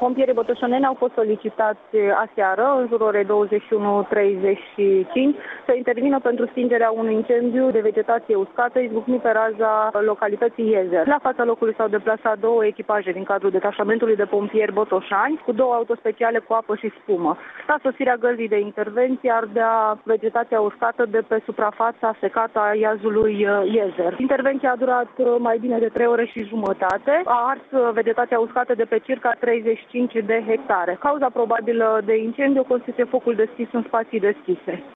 Pompierii botoșaneni au fost solicitați aseară, în jurul orei 21:35, să intervină pentru stingerea unui incendiu de vegetație uscată izbucnit pe raza localității Iezer. La fața locului s-au deplasat două echipaje din cadrul detașamentului de pompieri Botoșani, cu două autospeciale cu apă și spumă. La sosirea gărzii de intervenție ardea vegetația uscată de pe suprafața secată a iazului Iezer. Intervenția a durat mai bine de 3 ore și jumătate. A ars vegetația uscată de pe circa 35 de hectare. Cauza probabilă de incendiu constituie focul deschis în spații deschise.